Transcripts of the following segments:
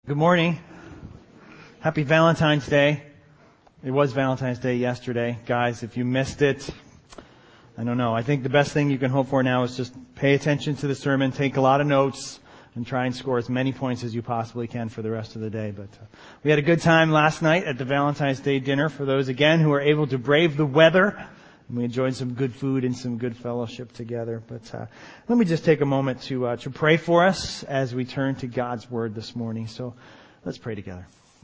Good morning. Happy Valentine's Day. It was Valentine's Day yesterday. Guys, if you missed it, I don't know. I think the best thing you can hope for now is just pay attention to the sermon, take a lot of notes, and try and score as many points as you possibly can for the rest of the day. But we had a good time last night at the Valentine's Day dinner for those, again, who were able to brave the weather. And we enjoyed some good food and some good fellowship together. But let me just take a moment to pray for us as we turn to God's Word this morning. So let's pray together.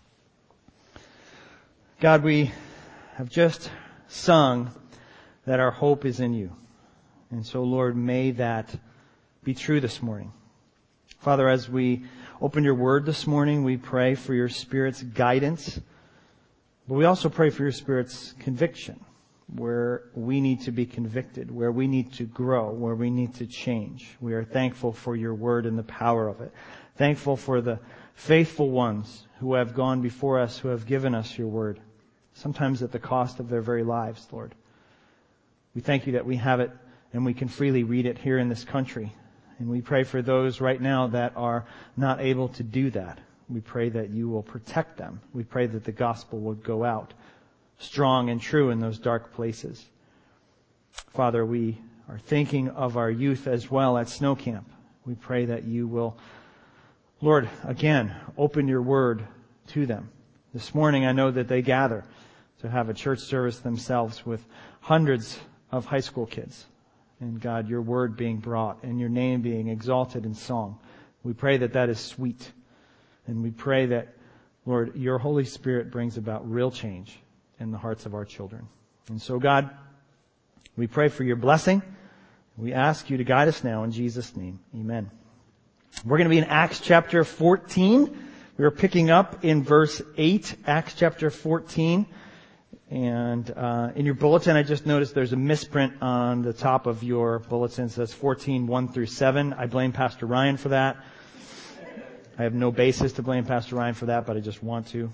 God, we have just sung that our hope is in you. And so, Lord, may that be true this morning. Father, as we open your Word this morning, we pray for your Spirit's guidance. But we also pray for your Spirit's conviction, where we need to be convicted, where we need to grow, where we need to change. We are thankful for your Word and the power of it. Thankful for the faithful ones who have gone before us, who have given us your Word, sometimes at the cost of their very lives, Lord. We thank you that we have it and we can freely read it here in this country. And we pray for those right now that are not able to do that. We pray that you will protect them. We pray that the gospel would go out strong and true in those dark places. Father, we are thinking of our youth as well at Snow Camp. We pray that you will, Lord, again, open your word to them. This morning I know that they gather to have a church service themselves with hundreds of high school kids. And God, your word being brought and your name being exalted in song. We pray that that is sweet. And we pray that, Lord, your Holy Spirit brings about real change in the hearts of our children. And so, God, we pray for your blessing. We ask you to guide us now in Jesus' name. Amen. We're going to be in Acts chapter 14. We are picking up in verse 8, Acts chapter 14. And in your bulletin, I just noticed there's a misprint on the top of your bulletin. It says 14, 1 through 7. I blame Pastor Ryan for that. I have no basis to blame Pastor Ryan for that, but I just want to.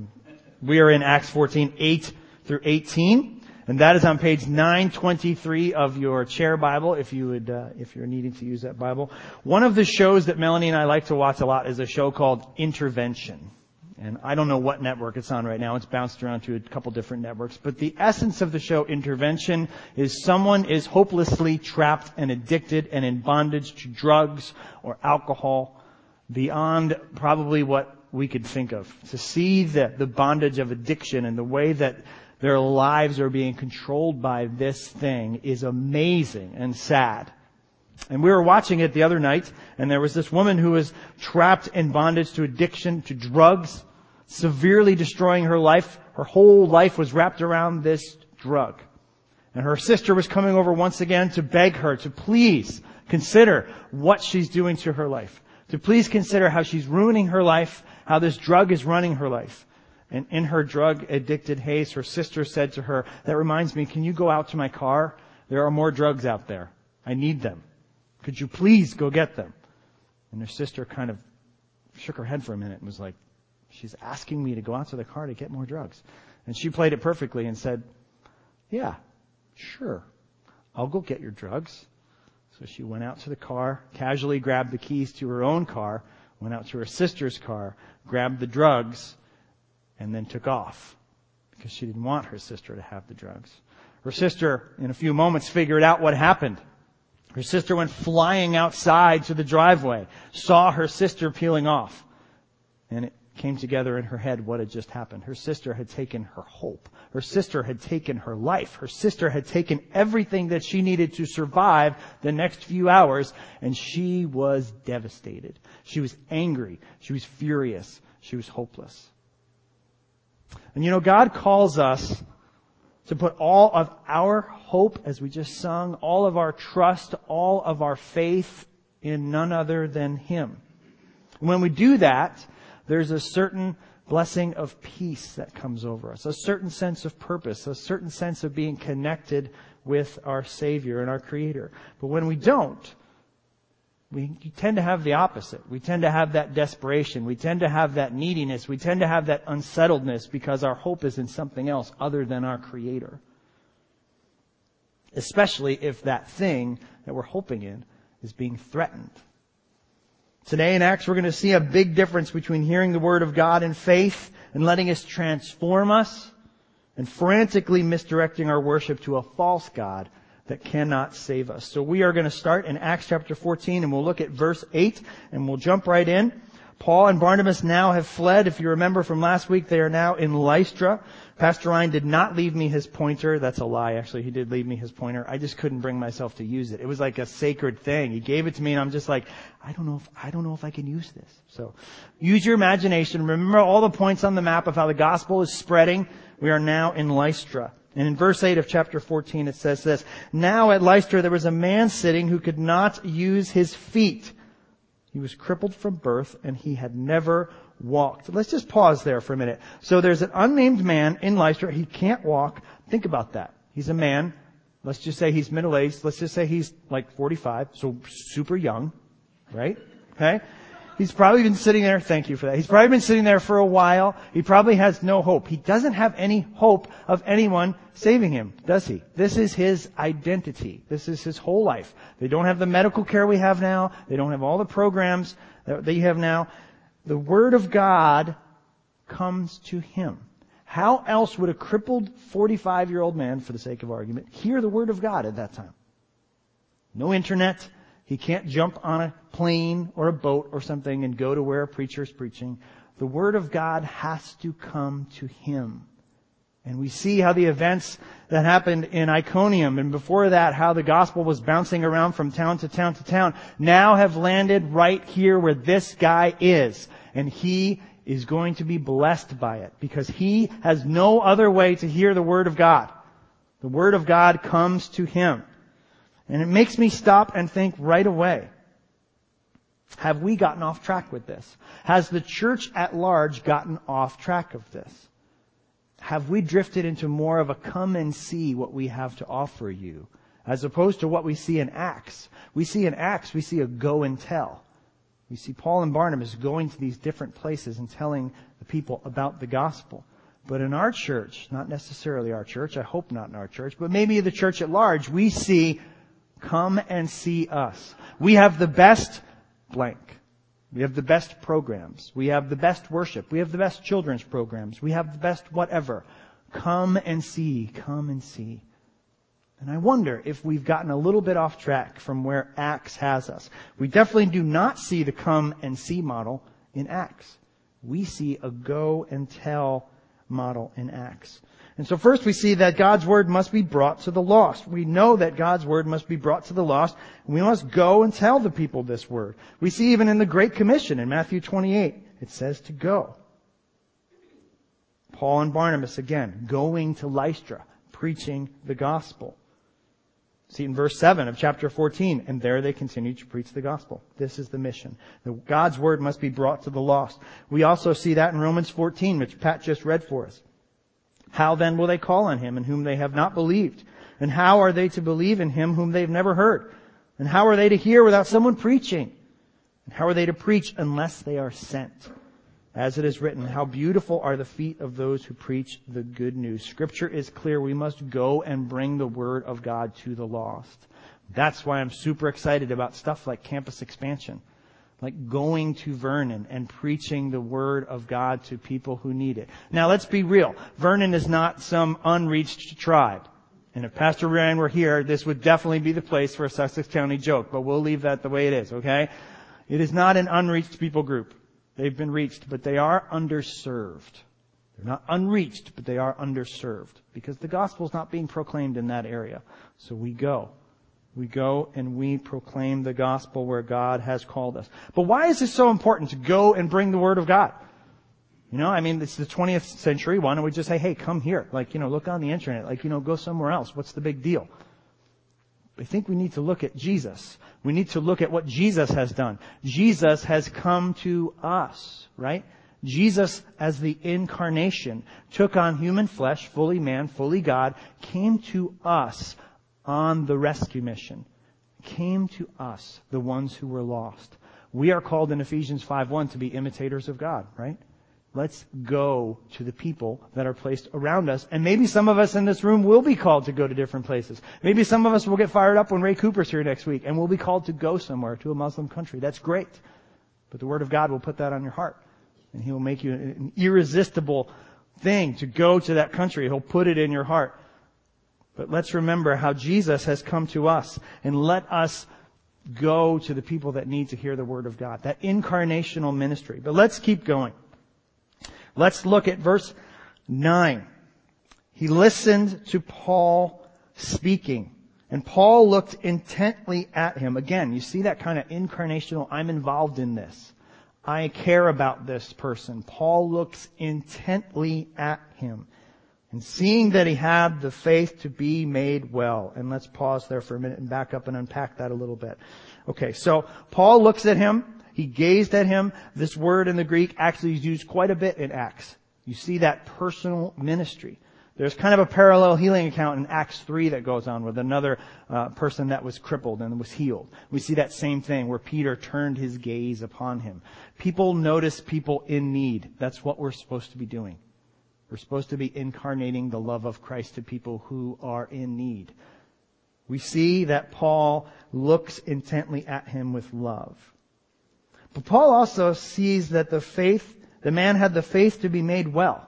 We are in Acts 14, 8 through 18. And that is on page 923 of your chair Bible, if you're needing to use that Bible. One of the shows that Melanie and I like to watch a lot is a show called Intervention. And I don't know what network it's on right now. It's bounced around to a couple different networks. But the essence of the show Intervention is someone is hopelessly trapped and addicted and in bondage to drugs or alcohol beyond probably what we could think of. To see the bondage of addiction and the way that their lives are being controlled by this thing is amazing and sad. And we were watching it the other night, and there was this woman who was trapped in bondage to addiction, to drugs, severely destroying her life. Her whole life was wrapped around this drug. And her sister was coming over once again to beg her to please consider what she's doing to her life. To please consider how she's ruining her life, how this drug is running her life. And in her drug-addicted haze, her sister said to her, "That reminds me, can you go out to my car? There are more drugs out there. I need them. Could you please go get them?" And her sister kind of shook her head for a minute and was like, "She's asking me to go out to the car to get more drugs." And she played it perfectly and said, "Yeah, sure. I'll go get your drugs." So she went out to the car, casually grabbed the keys to her own car, went out to her sister's car, grabbed the drugs, and then took off because she didn't want her sister to have the drugs. Her sister, in a few moments, figured out what happened. Her sister went flying outside to the driveway, saw her sister peeling off, and it came together in her head what had just happened. Her sister had taken her hope. Her sister had taken her life. Her sister had taken everything that she needed to survive the next few hours, and she was devastated. She was angry. She was furious. She was hopeless. And you know, God calls us to put all of our hope, as we just sung, all of our trust, all of our faith in none other than Him. When we do that, there's a certain blessing of peace that comes over us, a certain sense of purpose, a certain sense of being connected with our Savior and our Creator. But when we don't, we tend to have the opposite. We tend to have that desperation. We tend to have that neediness. We tend to have that unsettledness because our hope is in something else other than our Creator. Especially if that thing that we're hoping in is being threatened. Today in Acts, we're going to see a big difference between hearing the Word of God in faith and letting it transform us, and frantically misdirecting our worship to a false God that cannot save us. So we are going to start in Acts chapter 14, and we'll look at verse 8, and we'll jump right in. Paul and Barnabas now have fled. If you remember from last week, they are now in Lystra. Pastor Ryan did not leave me his pointer. That's a lie, actually. He did leave me his pointer. I just couldn't bring myself to use it. It was like a sacred thing. He gave it to me, and I'm just like, I don't know if I can use this. So use your imagination. Remember all the points on the map of how the gospel is spreading. We are now in Lystra. And in verse 8 of chapter 14, it says this: Now at Lystra there was a man sitting who could not use his feet. He was crippled from birth, and he had never walked. Let's just pause there for a minute. So there's an unnamed man in Lystra. He can't walk. Think about that. He's a man. Let's just say he's middle-aged. Let's just say he's like 45, so super young, right? Okay? He's probably been sitting there. Thank you for that. He's probably been sitting there for a while. He probably has no hope. He doesn't have any hope of anyone saving him, does he? This is his identity. This is his whole life. They don't have the medical care we have now. They don't have all the programs that you have now. The Word of God comes to him. How else would a crippled 45-year-old man, for the sake of argument, hear the Word of God at that time? No internet. He can't jump on a plane or a boat or something and go to where a preacher is preaching. The Word of God has to come to him. And we see how the events that happened in Iconium, and before that, how the gospel was bouncing around from town to town to town, now have landed right here where this guy is. And he is going to be blessed by it, because he has no other way to hear the Word of God. The Word of God comes to him. And it makes me stop and think right away. Have we gotten off track with this? Has the church at large gotten off track of this? Have we drifted into more of a come and see what we have to offer you, as opposed to what we see in Acts? We see a go and tell. We see Paul and Barnabas going to these different places and telling the people about the gospel. But in our church, not necessarily our church, I hope not in our church, but maybe the church at large, we see come and see us. We have the best blank. We have the best programs. We have the best worship. We have the best children's programs. We have the best whatever. Come and see. Come and see. And I wonder if we've gotten a little bit off track from where Acts has us. We definitely do not see the come and see model in Acts. We see a go and tell model in Acts. And so first we see that God's Word must be brought to the lost. We know that God's Word must be brought to the lost, and we must go and tell the people this Word. We see even in the Great Commission in Matthew 28, it says to go. Paul and Barnabas, again, going to Lystra, preaching the gospel. See in verse 7 of chapter 14, and there they continue to preach the gospel. This is the mission. God's Word must be brought to the lost. We also see that in Romans 14, which Pat just read for us. How then will they call on Him in whom they have not believed? And how are they to believe in Him whom they've never heard? And how are they to hear without someone preaching? And how are they to preach unless they are sent? As it is written, how beautiful are the feet of those who preach the good news. Scripture is clear. We must go and bring the Word of God to the lost. That's why I'm super excited about stuff like campus expansion. Like going to Vernon and preaching the Word of God to people who need it. Now let's be real. Vernon is not some unreached tribe. And if Pastor Ryan were here, this would definitely be the place for a Sussex County joke. But we'll leave that the way it is, okay? It is not an unreached people group. They've been reached, but they are underserved. They're not unreached, but they are underserved. Because the gospel is not being proclaimed in that area. So we go. We go and we proclaim the gospel where God has called us. But why is it so important to go and bring the Word of God? You know, I mean, it's the 20th century. Why don't we just say, hey, come here. Like, you know, look on the internet. Like, you know, go somewhere else. What's the big deal? I think we need to look at Jesus. We need to look at what Jesus has done. Jesus has come to us, right? Jesus, as the incarnation, took on human flesh, fully man, fully God, came to us on the rescue mission. Came to us, the ones who were lost. We are called in Ephesians 5:1 to be imitators of God, right? Let's go to the people that are placed around us. And maybe some of us in this room will be called to go to different places. Maybe some of us will get fired up when Ray Cooper's here next week and we'll be called to go somewhere, to a Muslim country. That's great. But the Word of God will put that on your heart. And He will make you an irresistible thing to go to that country. He'll put it in your heart. But let's remember how Jesus has come to us, and let us go to the people that need to hear the Word of God. That incarnational ministry. But let's keep going. Let's look at verse 9. He listened to Paul speaking, and Paul looked intently at him. Again, you see that kind of incarnational, I'm involved in this. I care about this person. Paul looks intently at him, and seeing that he had the faith to be made well. And let's pause there for a minute and back up and unpack that a little bit. Okay, so Paul looks at him. He gazed at him. This word in the Greek actually is used quite a bit in Acts. You see that personal ministry. There's kind of a parallel healing account in Acts 3 that goes on with another person that was crippled and was healed. We see that same thing where Peter turned his gaze upon him. People notice people in need. That's what we're supposed to be doing. We're supposed to be incarnating the love of Christ to people who are in need. We see that Paul looks intently at him with love. But Paul also sees that the man had the faith to be made well.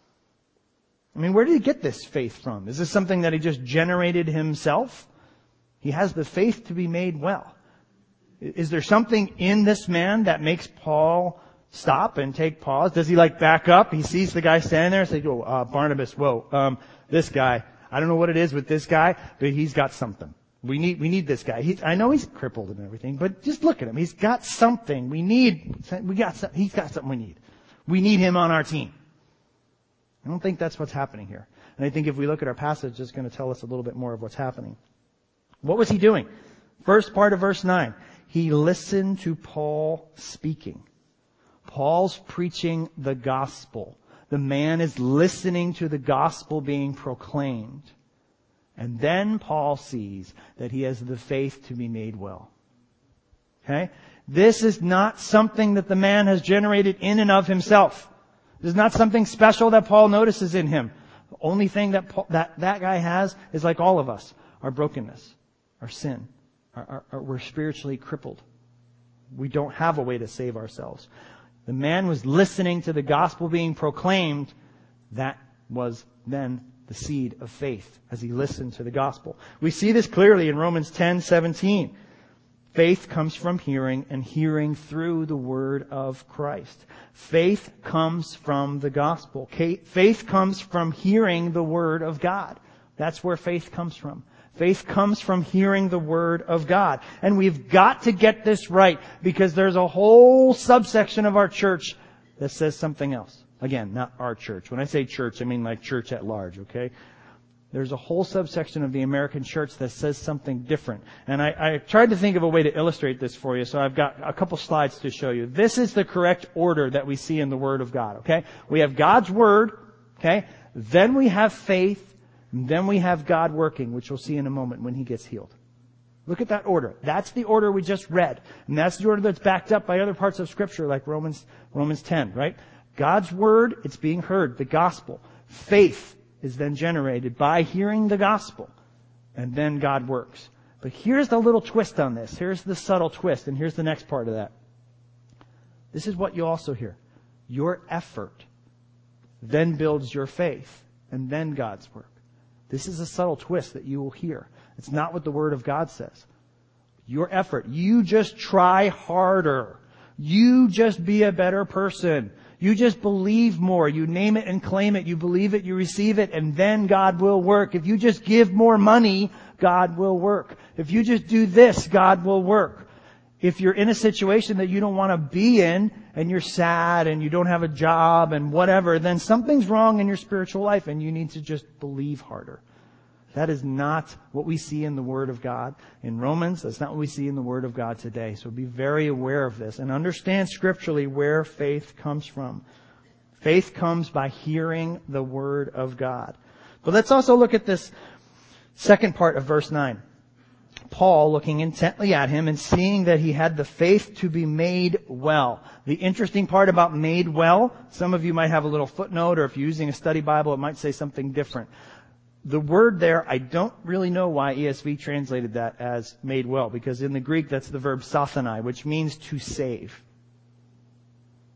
I mean, where did he get this faith from? Is this something that he just generated himself? He has the faith to be made well. Is there something in this man that makes Paul stop and take pause? Does he back up? He sees the guy standing there and says, Barnabas, this guy, I don't know what it is with this guy, but he's got something. We need this guy. I know he's crippled and everything, but just look at him. He's got something. He's got something we need. We need him on our team. I don't think that's what's happening here. And I think if we look at our passage, it's going to tell us a little bit more of what's happening. What was he doing? First part of verse 9. He listened to Paul speaking. Paul's preaching the gospel. The man is listening to the gospel being proclaimed. And then Paul sees that he has the faith to be made well. Okay? This is not something that the man has generated in and of himself. This is not something special that Paul notices in him. The only thing that that guy has is like all of us. Our brokenness, our sin. We're spiritually crippled. We don't have a way to save ourselves. The man was listening to the gospel being proclaimed. That was then the seed of faith as he listened to the gospel. We see this clearly in Romans 10:17. Faith comes from hearing, and hearing through the word of Christ. Faith comes from the gospel. Faith comes from hearing the word of God. That's where faith comes from. Faith comes from hearing the word of God. And we've got to get this right, because there's a whole subsection of our church that says something else. Again, not our church. When I say church, I mean like church at large, okay? There's a whole subsection of the American church that says something different. And I tried to think of a way to illustrate this for you, so I've got a couple slides to show you. This is the correct order that we see in the Word of God, okay? We have God's Word, okay? Then we have faith, and then we have God working, which we'll see in a moment when He gets healed. Look at that order. That's the order we just read. And that's the order that's backed up by other parts of Scripture, like Romans 10, right? God's Word, it's being heard, the gospel. Faith is then generated by hearing the gospel. And then God works. But here's the little twist on this. Here's the subtle twist. And here's the next part of that. This is what you also hear. Your effort then builds your faith. And then God's work. This is a subtle twist that you will hear. It's not what the Word of God says. Your effort. You just try harder. You just be a better person. You just believe more. You name it and claim it. You believe it, you receive it, and then God will work. If you just give more money, God will work. If you just do this, God will work. If you're in a situation that you don't want to be in, and you're sad, and you don't have a job, and whatever, then something's wrong in your spiritual life, and you need to just believe harder. That is not what we see in the Word of God in Romans. That's not what we see in the Word of God today. So be very aware of this and understand scripturally where faith comes from. Faith comes by hearing the Word of God. But let's also look at this second part of verse 9. Paul looking intently at him and seeing that he had the faith to be made well. The interesting part about made well, some of you might have a little footnote, or if you're using a study Bible, it might say something different. The word there, I don't really know why ESV translated that as made well, because in the Greek that's the verb sathanai, which means to save.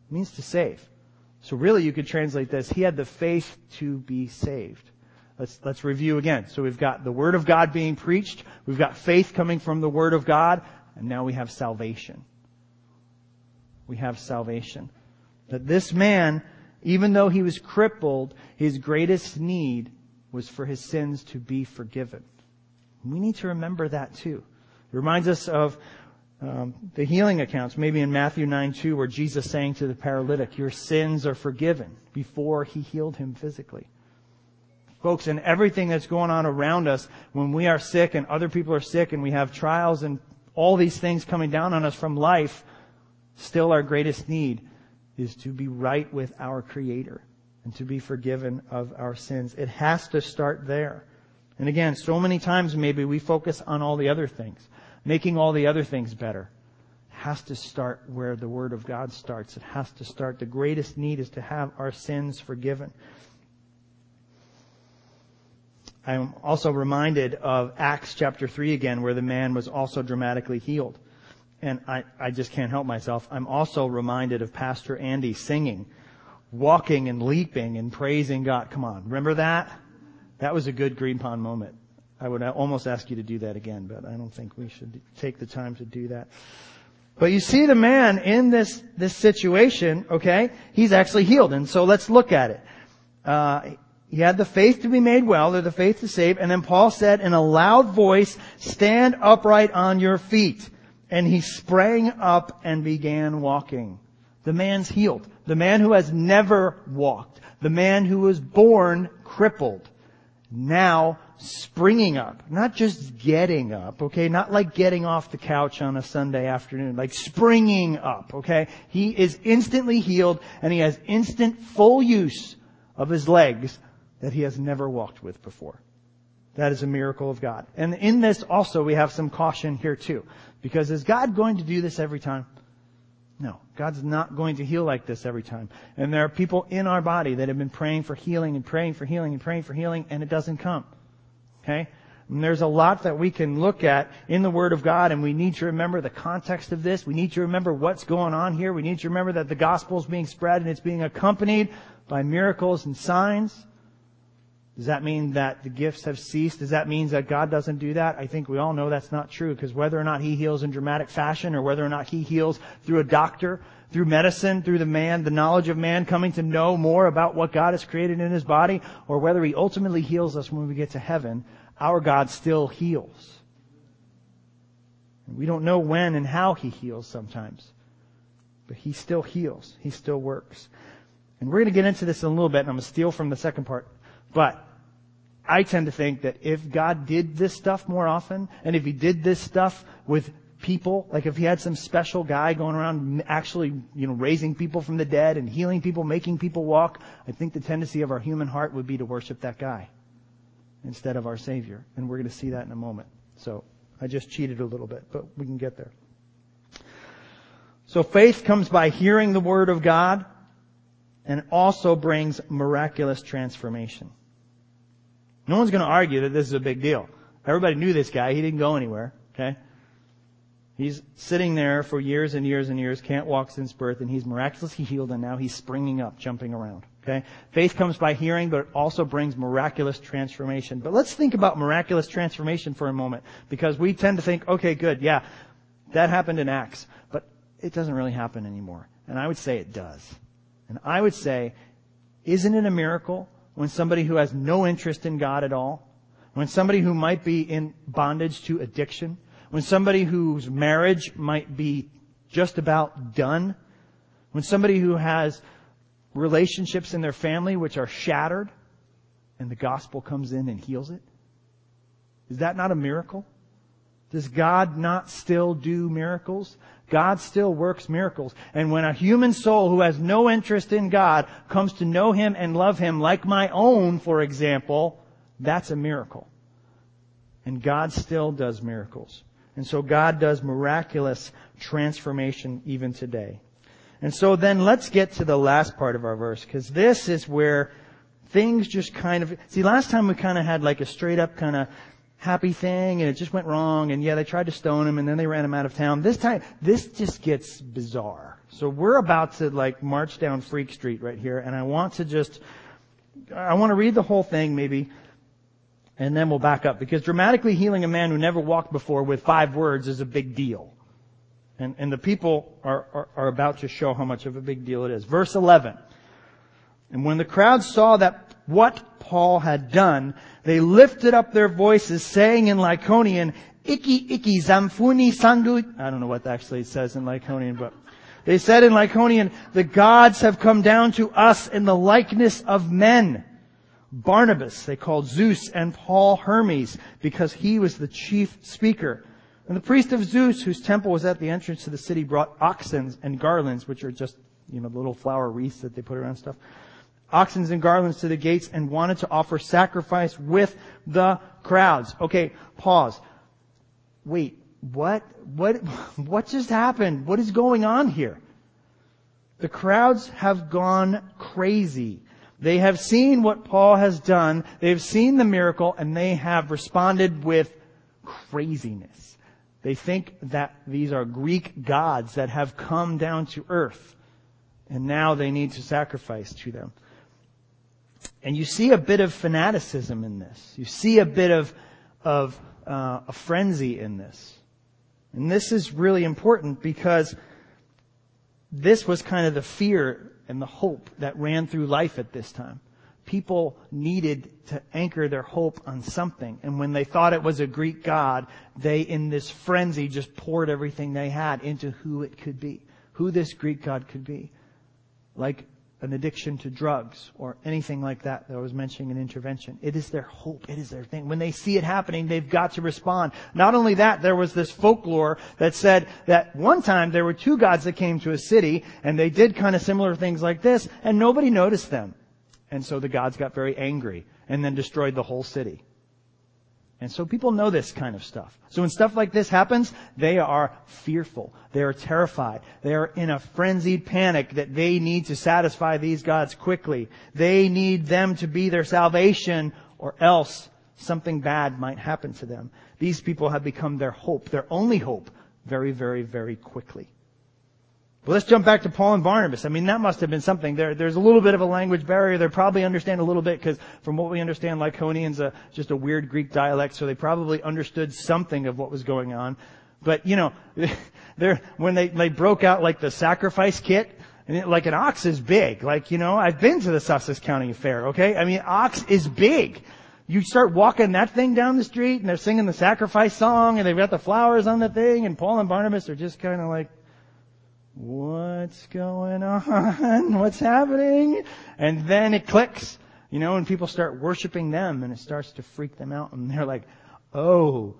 It means to save. So really you could translate this, he had the faith to be saved. Let's review again. So we've got the Word of God being preached, we've got faith coming from the Word of God, and now we have salvation. We have salvation. That this man, even though he was crippled, his greatest need was for his sins to be forgiven. We need to remember that too. It reminds us of the healing accounts, maybe in Matthew 9:2, where Jesus saying to the paralytic, your sins are forgiven, before he healed him physically. Folks, and everything that's going on around us, when we are sick and other people are sick and we have trials and all these things coming down on us from life, still our greatest need is to be right with our Creator and to be forgiven of our sins. It has to start there. And again, so many times maybe we focus on all the other things, making all the other things better. It has to start where the Word of God starts. It has to start. The greatest need is to have our sins forgiven. I'm also reminded of Acts chapter 3 again, where the man was also dramatically healed. And I just can't help myself. I'm also reminded of Pastor Andy singing, walking and leaping and praising God. Come on, remember that? That was a good Green Pond moment. I would almost ask you to do that again, but I don't think we should take the time to do that. But you see the man in this situation, okay? He's actually healed. And so let's look at it. He had the faith to be made well, or the faith to save. And then Paul said in a loud voice, stand upright on your feet. And he sprang up and began walking. The man's healed. The man who has never walked. The man who was born crippled. Now springing up. Not just getting up, okay? Not like getting off the couch on a Sunday afternoon. Like springing up, okay? He is instantly healed and he has instant full use of his legs that he has never walked with before. That is a miracle of God. And in this also we have some caution here too. Because is God going to do this every time? No. God's not going to heal like this every time. And there are people in our body that have been praying for healing and praying for healing and praying for healing, and it doesn't come. Okay? And there's a lot that we can look at in the Word of God, and we need to remember the context of this. We need to remember what's going on here. We need to remember that the gospel is being spread and it's being accompanied by miracles and signs. Does that mean that the gifts have ceased? Does that mean that God doesn't do that? I think we all know that's not true, because whether or not He heals in dramatic fashion, or whether or not He heals through a doctor, through medicine, through the knowledge of man coming to know more about what God has created in His body, or whether He ultimately heals us when we get to heaven, our God still heals. We don't know when and how He heals sometimes, but He still heals. He still works. And we're going to get into this in a little bit, and I'm going to steal from the second part. But I tend to think that if God did this stuff more often, and if He did this stuff with people, like if He had some special guy going around actually, raising people from the dead and healing people, making people walk, I think the tendency of our human heart would be to worship that guy instead of our Savior. And we're going to see that in a moment. So I just cheated a little bit, but we can get there. So faith comes by hearing the Word of God, and also brings miraculous transformation. No one's going to argue that this is a big deal. Everybody knew this guy. He didn't go anywhere. Okay? He's sitting there for years and years and years, can't walk since birth, and he's miraculously healed, and now he's springing up, jumping around. Okay? Faith comes by hearing, but it also brings miraculous transformation. But let's think about miraculous transformation for a moment, because we tend to think, okay, good, yeah, that happened in Acts, but it doesn't really happen anymore. And I would say it does. And I would say, isn't it a miracle when somebody who has no interest in God at all, when somebody who might be in bondage to addiction, when somebody whose marriage might be just about done, when somebody who has relationships in their family which are shattered, and the gospel comes in and heals it? Is that not a miracle? Does God not still do miracles? God still works miracles. And when a human soul who has no interest in God comes to know Him and love Him, like my own, for example, that's a miracle. And God still does miracles. And so God does miraculous transformation even today. And so then let's get to the last part of our verse, because this is where things just kind of... See, last time we kind of had like a straight up kind of happy thing, and it just went wrong, and yeah, they tried to stone him, and then they ran him out of town. This time, this just gets bizarre. So we're about to march down Freak Street right here, and I want to read the whole thing maybe, and then we'll back up, because dramatically healing a man who never walked before with 5 words is a big deal. And the people are about to show how much of a big deal it is. Verse 11. And when the crowd saw that what Paul had done, they lifted up their voices, saying in Lycaonian, Iki zamfuni sangu. I don't know what actually it says in Lycaonian, but they said in Lycaonian, the gods have come down to us in the likeness of men. Barnabas they called Zeus, and Paul Hermes, because he was the chief speaker. And the priest of Zeus, whose temple was at the entrance to the city, brought oxen and garlands, which are just, the little flower wreaths that they put around stuff. Oxen and garlands to the gates, and wanted to offer sacrifice with the crowds. Okay, pause. Wait, what just happened? What is going on here? The crowds have gone crazy. They have seen what Paul has done. They've seen the miracle, and they have responded with craziness. They think that these are Greek gods that have come down to earth, and now they need to sacrifice to them. And you see a bit of fanaticism in this. You see a bit of a frenzy in this. And this is really important, because this was kind of the fear and the hope that ran through life at this time. People needed to anchor their hope on something. And when they thought it was a Greek god, they, in this frenzy, just poured everything they had into who it could be. Who this Greek god could be. Like an addiction to drugs or anything like that I was mentioning in intervention. It is their hope. It is their thing. When they see it happening, they've got to respond. Not only that, there was this folklore that said that one time there were 2 gods that came to a city, and they did kind of similar things like this, and nobody noticed them. And so the gods got very angry and then destroyed the whole city. And so people know this kind of stuff. So when stuff like this happens, they are fearful. They are terrified. They are in a frenzied panic that they need to satisfy these gods quickly. They need them to be their salvation, or else something bad might happen to them. These people have become their hope, their only hope, very, very, very quickly. Well, let's jump back to Paul and Barnabas. I mean, that must have been something. There's a little bit of a language barrier. They probably understand a little bit, because from what we understand, Lycaonian's just a weird Greek dialect, so they probably understood something of what was going on. But, when they broke out like the sacrifice kit, and like an ox is big. I've been to the Sussex County Fair, okay? I mean, ox is big. You start walking that thing down the street, and they're singing the sacrifice song, and they've got the flowers on the thing, and Paul and Barnabas are just kind of like, what's going on? What's happening? And then it clicks, and people start worshiping them, and it starts to freak them out. And they're like, oh,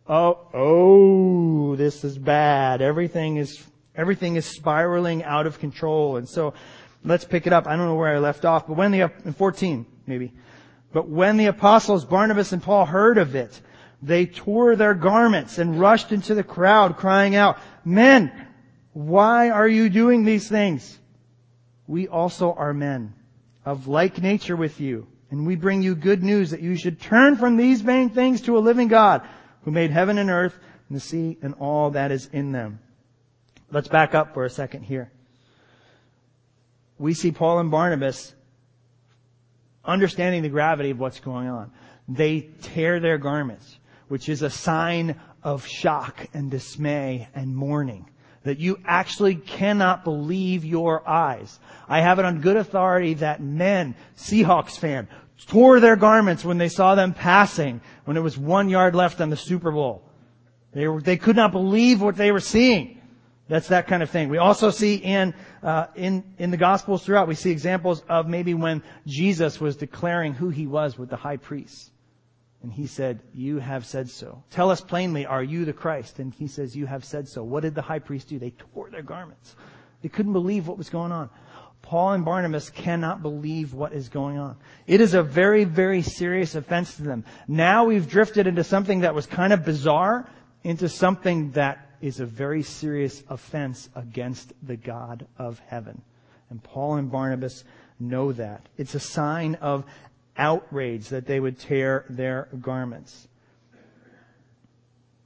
this is bad. Everything is spiraling out of control. And so let's pick it up. I don't know where I left off, but in 14, maybe. But when the apostles Barnabas and Paul heard of it, they tore their garments and rushed into the crowd, crying out, "Men, why are you doing these things? We also are men of like nature with you, and we bring you good news that you should turn from these vain things to a living God, who made heaven and earth and the sea and all that is in them." Let's back up for a second here. We see Paul and Barnabas understanding the gravity of what's going on. They tear their garments, which is a sign of shock and dismay and mourning. That you actually cannot believe your eyes. I have it on good authority that men, Seahawks fan, tore their garments when they saw them passing, when it was 1 yard left on the Super Bowl. They could not believe what they were seeing. That's that kind of thing. We also see in the Gospels throughout, we see examples of maybe when Jesus was declaring who He was with the high priest. And He said, "You have said so. Tell us plainly, are you the Christ?" And He says, "You have said so." What did the high priest do? They tore their garments. They couldn't believe what was going on. Paul and Barnabas cannot believe what is going on. It is a very, very serious offense to them. Now we've drifted into something that was kind of bizarre, into something that is a very serious offense against the God of heaven. And Paul and Barnabas know that. It's a sign of outrage that they would tear their garments.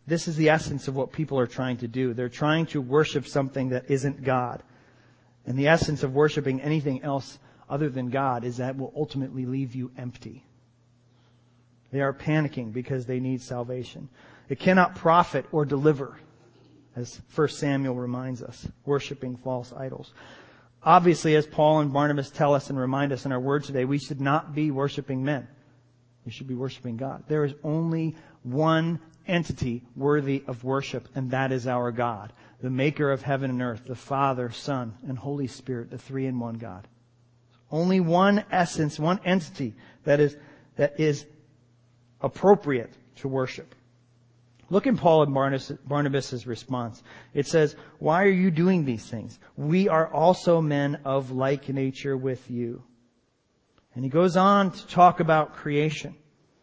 This is the essence of what people are trying to do. They're trying to worship something that isn't God. And the essence of worshiping anything else other than God is that it will ultimately leave you empty. They are panicking because they need salvation. It cannot profit or deliver, as 1 Samuel reminds us, worshiping false idols. Obviously, as Paul and Barnabas tell us and remind us in our word today, we should not be worshiping men. We should be worshiping God. There is only one entity worthy of worship, and that is our God, the maker of heaven and earth, the Father, Son, and Holy Spirit, the three-in-one God. Only one essence, one entity that is appropriate to worship. Look in Paul and Barnabas' response. It says, "Why are you doing these things? We are also men of like nature with you." And he goes on to talk about creation.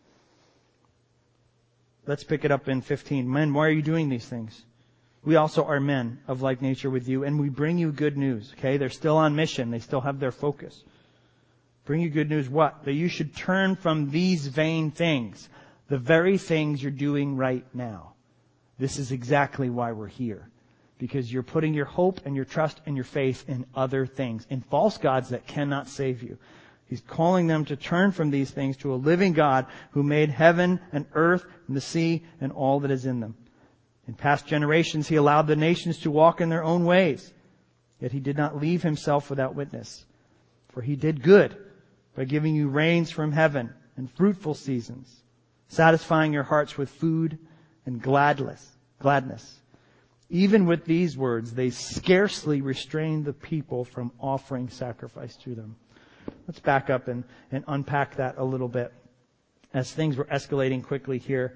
Let's pick it up in 15. "Men, why are you doing these things? We also are men of like nature with you, and we bring you good news." Okay, they're still on mission. They still have their focus. Bring you good news what? That you should turn from these vain things, the very things you're doing right now. This is exactly why we're here. Because you're putting your hope and your trust and your faith in other things, in false gods that cannot save you. He's calling them to turn from these things to a living God who made heaven and earth and the sea and all that is in them. In past generations, He allowed the nations to walk in their own ways. Yet He did not leave Himself without witness. For He did good by giving you rains from heaven and fruitful seasons, satisfying your hearts with food and gladness. Even with these words, they scarcely restrained the people from offering sacrifice to them. Let's back up and unpack that a little bit as things were escalating quickly here.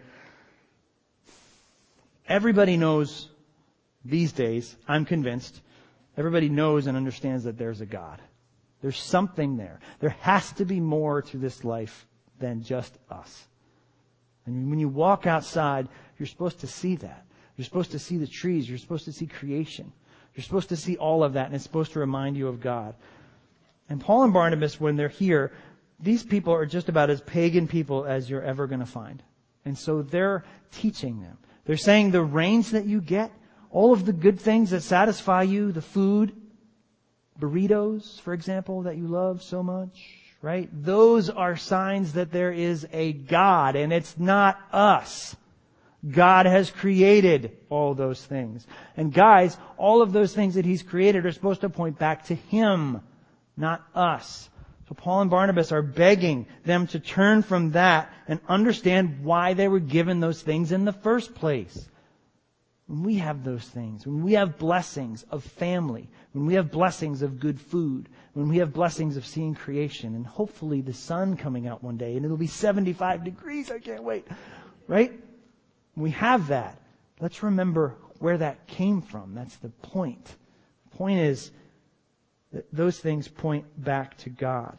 Everybody knows these days, I'm convinced, everybody knows and understands that there's a God. There's something there. There has to be more to this life than just us. And when you walk outside, you're supposed to see that. You're supposed to see the trees. You're supposed to see creation. You're supposed to see all of that, and it's supposed to remind you of God. And Paul and Barnabas, when they're here, these people are just about as pagan people as you're ever going to find. And so they're teaching them. They're saying the rains that you get, all of the good things that satisfy you, the food, burritos, for example, that you love so much, right? Those are signs that there is a God, and it's not us. God has created all those things. And guys, all of those things that He's created are supposed to point back to Him, not us. So Paul and Barnabas are begging them to turn from that and understand why they were given those things in the first place. When we have those things, when we have blessings of family, when we have blessings of good food, when we have blessings of seeing creation, and hopefully the sun coming out one day, and it'll be 75 degrees, I can't wait, right? When we have that, let's remember where that came from. That's the point. The point is that those things point back to God.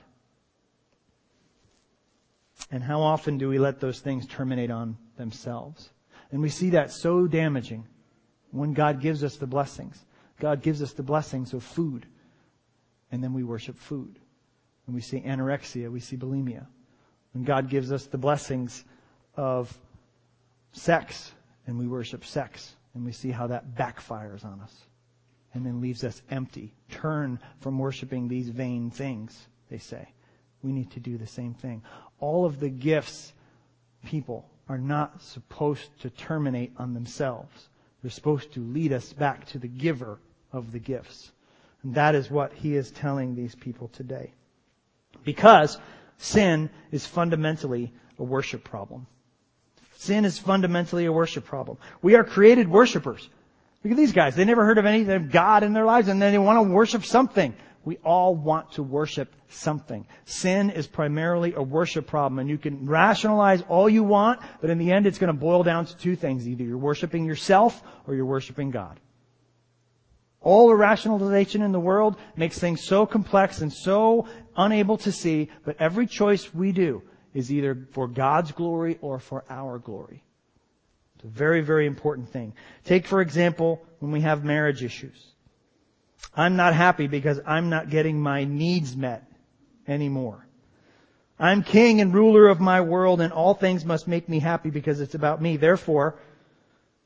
And how often do we let those things terminate on themselves? And we see that so damaging when God gives us the blessings. God gives us the blessings of food. And then we worship food. When we see anorexia, we see bulimia. When God gives us the blessings of sex, and we worship sex, and we see how that backfires on us and then leaves us empty. Turn from worshiping these vain things, they say. We need to do the same thing. All of the gifts, people, are not supposed to terminate on themselves. They're supposed to lead us back to the giver of the gifts. And that is what he is telling these people today. Because sin is fundamentally a worship problem. Sin is fundamentally a worship problem. We are created worshipers. Look at these guys. They never heard of anything of God in their lives, and then they want to worship something. We all want to worship something. Sin is primarily a worship problem, and you can rationalize all you want, but in the end it's going to boil down to two things. Either you're worshiping yourself or you're worshiping God. All the rationalization in the world makes things so complex and so unable to see, but every choice we do is either for God's glory or for our glory. It's a very, very important thing. Take, for example, when we have marriage issues. I'm not happy because I'm not getting my needs met anymore. I'm king and ruler of my world, and all things must make me happy because it's about me. Therefore,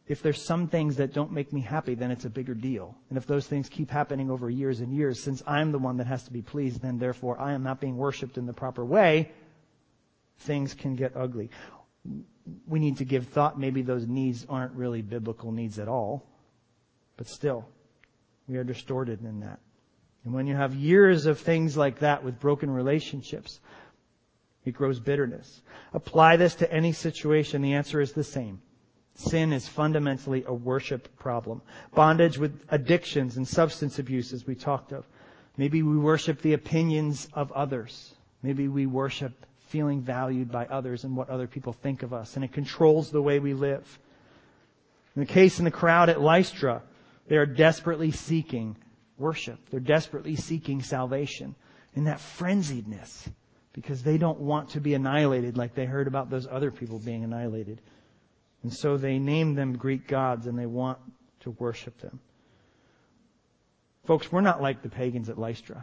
if there's some things that don't make me happy, then it's a bigger deal. And if those things keep happening over years and years, since I'm the one that has to be pleased, then therefore I am not being worshipped in the proper way, things can get ugly. We need to give thought. Maybe those needs aren't really biblical needs at all. But still, we are distorted in that. And when you have years of things like that with broken relationships, it grows bitterness. Apply this to any situation. The answer is the same. Sin is fundamentally a worship problem. Bondage with addictions and substance abuse, as we talked of. Maybe we worship the opinions of others. Maybe we worship feeling valued by others and what other people think of us. And it controls the way we live. In the case in the crowd at Lystra, they are desperately seeking worship. They're desperately seeking salvation in that frenziedness because they don't want to be annihilated like they heard about those other people being annihilated. And so they name them Greek gods and they want to worship them. Folks, we're not like the pagans at Lystra.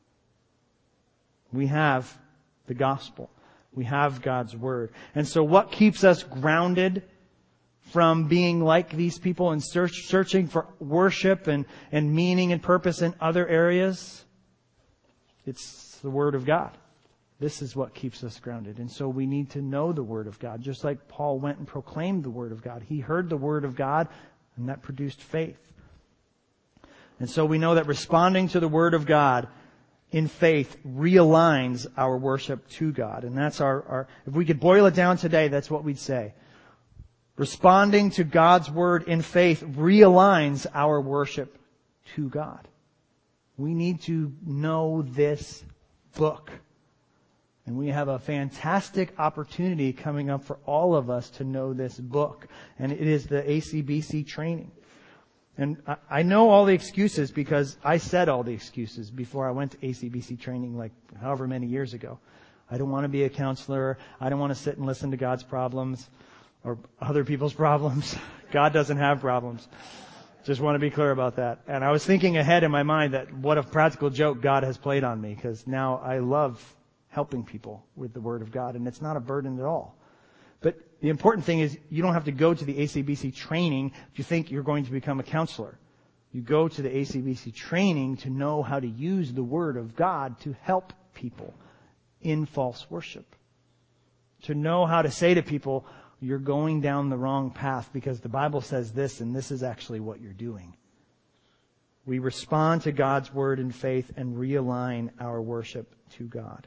We have the gospel. We have God's word. And so what keeps us grounded from being like these people and searching for worship and meaning and purpose in other areas? It's the word of God. This is what keeps us grounded. And so we need to know the word of God. Just like Paul went and proclaimed the word of God. He heard the word of God and that produced faith. And so we know that responding to the word of God in faith realigns our worship to God. And that's our if we could boil it down today, that's what we'd say. Responding to God's word in faith realigns our worship to God. We need to know this book. And we have a fantastic opportunity coming up for all of us to know this book. And it is the ACBC training. And I know all the excuses because I said all the excuses before I went to ACBC training like however many years ago. I don't want to be a counselor. I don't want to sit and listen to God's problems or other people's problems. God doesn't have problems. Just want to be clear about that. And I was thinking ahead in my mind that what a practical joke God has played on me because now I love helping people with the Word of God, and it's not a burden at all. But the important thing is you don't have to go to the ACBC training if you think you're going to become a counselor. You go to the ACBC training to know how to use the Word of God to help people in false worship. To know how to say to people, you're going down the wrong path because the Bible says this and this is actually what you're doing. We respond to God's Word in faith and realign our worship to God.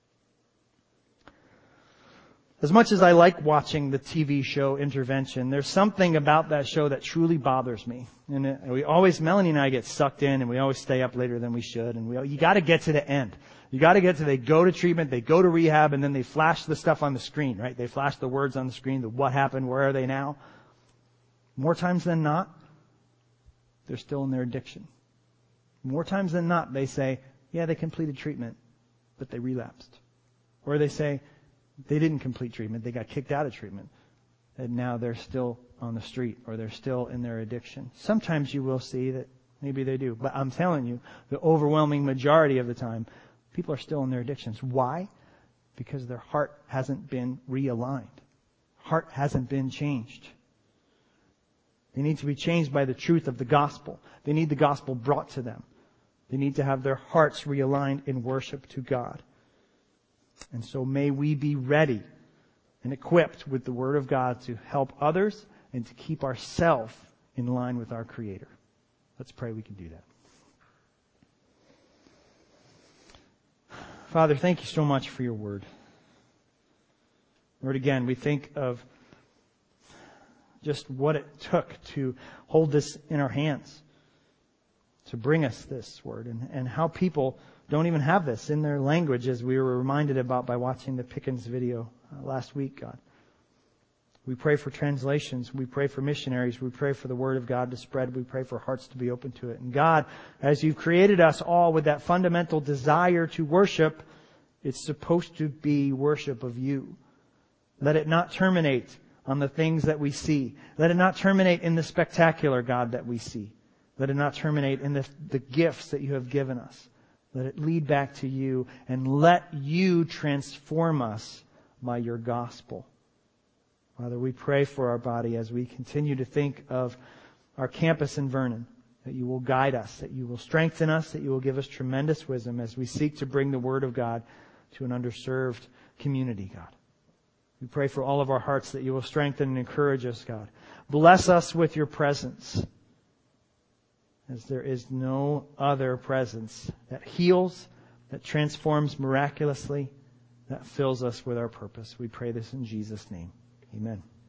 As much as I like watching the TV show Intervention, there's something about that show that truly bothers me. And Melanie and I get sucked in and we always stay up later than we should. And you gotta get to the end. You gotta get to, they go to treatment, they go to rehab, and then they flash the stuff on the screen, right? They flash the words on the screen, the what happened, where are they now? More times than not, they're still in their addiction. More times than not, they say, yeah, they completed treatment, but they relapsed. Or they say, they didn't complete treatment. They got kicked out of treatment. And now they're still on the street or they're still in their addiction. Sometimes you will see that maybe they do. But I'm telling you, the overwhelming majority of the time, people are still in their addictions. Why? Because their heart hasn't been realigned. Heart hasn't been changed. They need to be changed by the truth of the gospel. They need the gospel brought to them. They need to have their hearts realigned in worship to God. And so may we be ready and equipped with the Word of God to help others and to keep ourselves in line with our Creator. Let's pray we can do that. Father, thank you so much for your Word. Lord, again, we think of just what it took to hold this in our hands, to bring us this Word, and how people don't even have this in their language, as we were reminded about by watching the Pickens video last week, God. We pray for translations. We pray for missionaries. We pray for the Word of God to spread. We pray for hearts to be open to it. And God, as you've created us all with that fundamental desire to worship, it's supposed to be worship of you. Let it not terminate on the things that we see. Let it not terminate in the spectacular, God, that we see. Let it not terminate in the gifts that you have given us. Let it lead back to you, and let you transform us by your gospel. Father, we pray for our body as we continue to think of our campus in Vernon, that you will guide us, that you will strengthen us, that you will give us tremendous wisdom as we seek to bring the Word of God to an underserved community, God. We pray for all of our hearts that you will strengthen and encourage us, God. Bless us with your presence, as there is no other presence that heals, that transforms miraculously, that fills us with our purpose. We pray this in Jesus' name. Amen.